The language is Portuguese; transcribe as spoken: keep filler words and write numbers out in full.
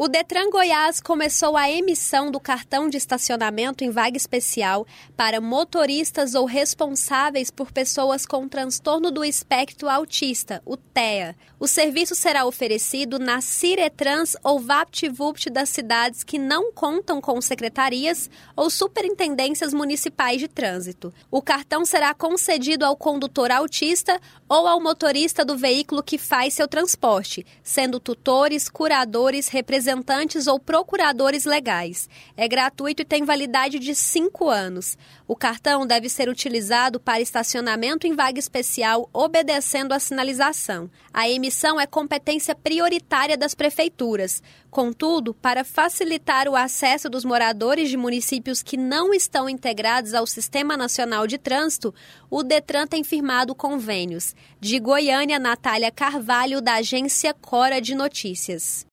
O Detran Goiás começou a emissão do cartão de estacionamento em vaga especial para motoristas ou responsáveis por pessoas com transtorno do espectro autista, o T E A. O serviço será oferecido na Ciretrans ou VaptVupt das cidades que não contam com secretarias ou superintendências municipais de trânsito. O cartão será concedido ao condutor autista ou ao motorista do veículo que faz seu transporte, sendo tutores, curadores, representantes ou procuradores legais. É gratuito e tem validade de cinco anos. O cartão deve ser utilizado para estacionamento em vaga especial, obedecendo à sinalização. A emissão é competência prioritária das prefeituras. Contudo, para facilitar o acesso dos moradores de municípios que não estão integrados ao Sistema Nacional de Trânsito, o Detran tem firmado convênios. De Goiânia, Natália Carvalho, da agência Cora de Notícias.